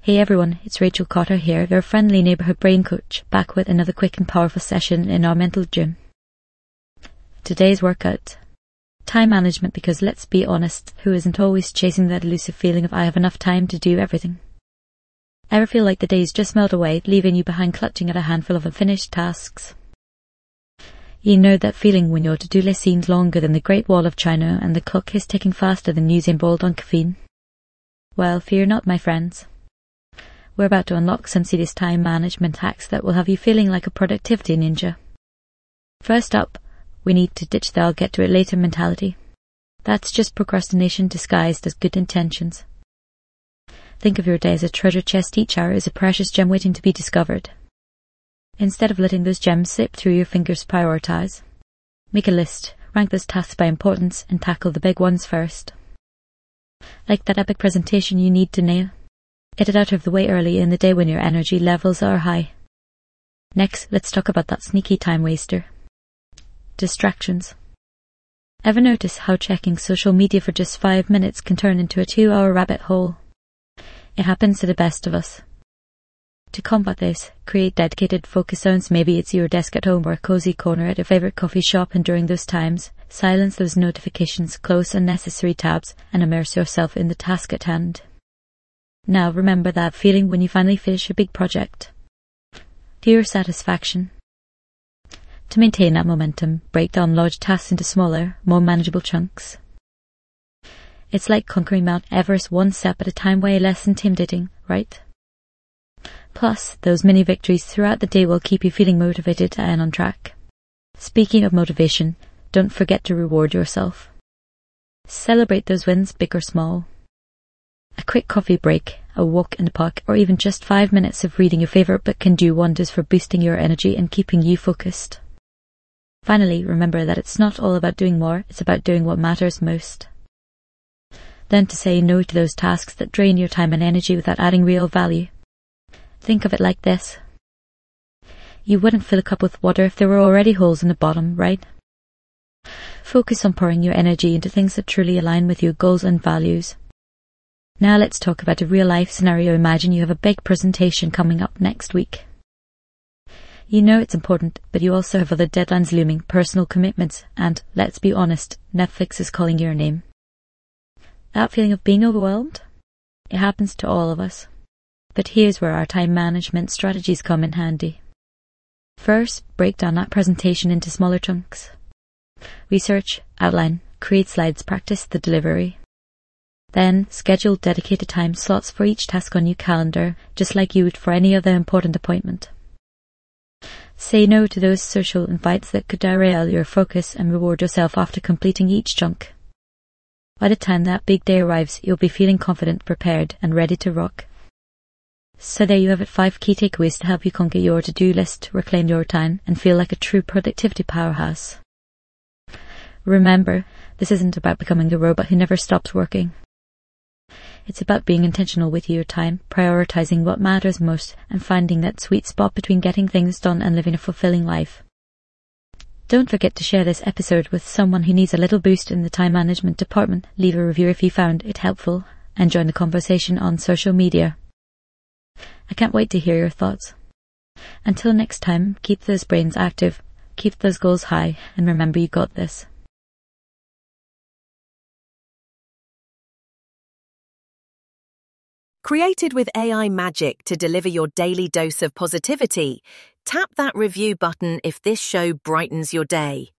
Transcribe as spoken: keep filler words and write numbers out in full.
Hey everyone, it's Rachel Cotter here, your friendly neighbourhood brain coach, back with another quick and powerful session in our mental gym. Today's workout. Time management, because let's be honest, who isn't always chasing that elusive feeling of I have enough time to do everything? Ever feel like the days just melt away, leaving you behind clutching at a handful of unfinished tasks? You know that feeling when your to-do list seems longer than the Great Wall of China and the clock is ticking faster than Usain Bolt on caffeine? Well, fear not, my friends. We're about to unlock some serious time management hacks that will have you feeling like a productivity ninja. First up, we need to ditch the I'll get to it later mentality. That's just procrastination disguised as good intentions. Think of your day as a treasure chest. Each hour is a precious gem waiting to be discovered. Instead of letting those gems slip through your fingers, prioritize. Make a list, rank those tasks by importance, and tackle the big ones first. Like that epic presentation you need to nail. Get it out of the way early in the day when your energy levels are high. Next, let's talk about that sneaky time waster. Distractions. Ever notice how checking social media for just five minutes can turn into a two-hour rabbit hole? It happens to the best of us. To combat this, create dedicated focus zones. Maybe it's your desk at home or a cozy corner at your favourite coffee shop, and during those times, silence those notifications, close unnecessary tabs, and immerse yourself in the task at hand. Now remember that feeling when you finally finish a big project. To your satisfaction. To maintain that momentum, break down large tasks into smaller, more manageable chunks. It's like conquering Mount Everest one step at a time, way less intimidating, right? Plus, those mini victories throughout the day will keep you feeling motivated and on track. Speaking of motivation, don't forget to reward yourself. Celebrate those wins, big or small. A quick coffee break, a walk in the park, or even just five minutes of reading your favourite book can do wonders for boosting your energy and keeping you focused. Finally, remember that it's not all about doing more, it's about doing what matters most. Then to say no to those tasks that drain your time and energy without adding real value. Think of it like this. You wouldn't fill a cup with water if there were already holes in the bottom, right? Focus on pouring your energy into things that truly align with your goals and values. Now let's talk about a real-life scenario. Imagine you have a big presentation coming up next week. You know it's important, but you also have other deadlines looming, personal commitments, and, let's be honest, Netflix is calling your name. That feeling of being overwhelmed? It happens to all of us. But here's where our time management strategies come in handy. First, break down that presentation into smaller chunks. Research, outline, create slides, practice the delivery. Then, schedule dedicated time slots for each task on your calendar, just like you would for any other important appointment. Say no to those social invites that could derail your focus, and reward yourself after completing each chunk. By the time that big day arrives, you'll be feeling confident, prepared, and ready to rock. So there you have it, five key takeaways to help you conquer your to-do list, reclaim your time, and feel like a true productivity powerhouse. Remember, this isn't about becoming a robot who never stops working. It's about being intentional with your time, prioritizing what matters most, and finding that sweet spot between getting things done and living a fulfilling life. Don't forget to share this episode with someone who needs a little boost in the time management department. Leave a review if you found it helpful, and join the conversation on social media. I can't wait to hear your thoughts. Until next time, keep those brains active, keep those goals high, and remember you got this. Created with A I magic to deliver your daily dose of positivity, tap that review button if this show brightens your day.